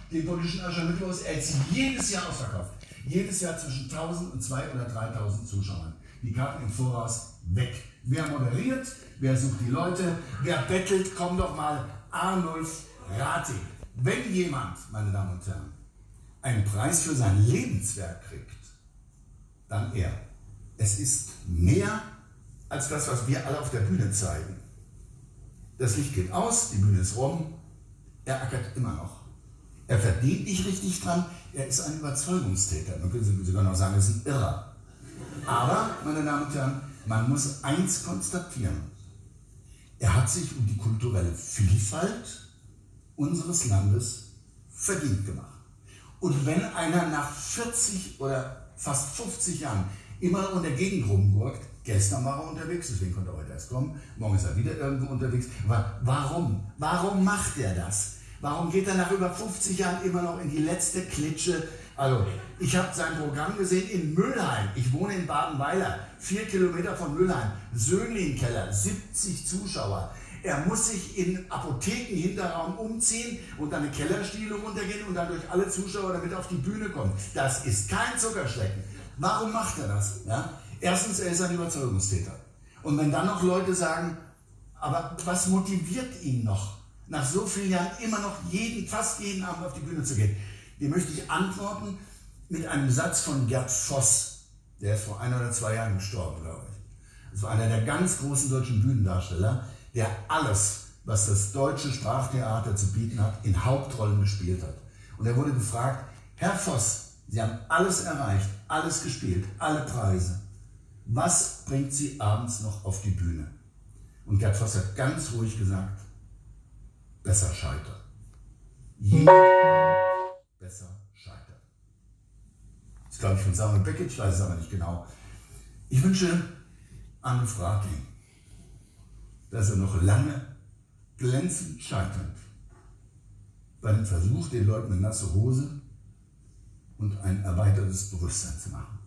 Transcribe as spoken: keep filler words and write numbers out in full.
den politischen Aschermittwochs. Er ist jedes Jahr ausverkauft. Jedes Jahr zwischen tausend und zweitausend oder dreitausend Zuschauern. Die Karten im Voraus weg. Wer moderiert, wer sucht die Leute, wer bettelt, komm doch mal, Arnulf Rating. Wenn jemand, meine Damen und Herren, einen Preis für sein Lebenswerk kriegt, dann er. Es ist mehr als das, was wir alle auf der Bühne zeigen. Das Licht geht aus, die Bühne ist rum, er ackert immer noch. Er verdient nicht richtig dran, er ist ein Überzeugungstäter. Man könnte sogar noch sagen, er ist ein Irrer. Aber, meine Damen und Herren, man muss eins konstatieren. Er hat sich um die kulturelle Vielfalt unseres Landes verdient gemacht. Und wenn einer nach vierzig oder fast fünfzig Jahren immer noch in der Gegend rumgurkt, gestern war er unterwegs, deswegen konnte er heute erst kommen, morgen ist er wieder irgendwo unterwegs. Aber warum? Warum macht er das? Warum geht er nach über fünfzig Jahren immer noch in die letzte Klitsche? Also, ich habe sein Programm gesehen in Mülheim. Ich wohne in Badenweiler, vier Kilometer von Mülheim. Söhnlin-Keller, siebzig Zuschauer. Er muss sich in Apotheken-Hinterraum umziehen und dann eine Kellerstiele runtergehen und dann durch alle Zuschauer damit auf die Bühne kommen. Das ist kein Zuckerschlecken. Warum macht er das? Ja? Erstens, er ist ein Überzeugungstäter. Und wenn dann noch Leute sagen, aber was motiviert ihn noch, nach so vielen Jahren immer noch jeden, fast jeden Abend auf die Bühne zu gehen? Dem möchte ich antworten mit einem Satz von Gerd Voss. Der ist vor ein oder zwei Jahren gestorben, glaube ich. Das war einer der ganz großen deutschen Bühnendarsteller, der alles, was das deutsche Sprachtheater zu bieten hat, in Hauptrollen gespielt hat. Und er wurde gefragt, Herr Voss, Sie haben alles erreicht, alles gespielt, alle Preise. Was bringt Sie abends noch auf die Bühne? Und Gerd Voss hat ganz ruhig gesagt, besser scheitern. Jeden Abend besser scheitern. Das ist, glaube ich, von Samuel Beckett, ich weiß es aber nicht genau. Ich wünsche Arnulf Rating, dass er noch lange glänzend scheitert bei dem Versuch, den Leuten eine nasse Hose und ein erweitertes Bewusstsein zu machen.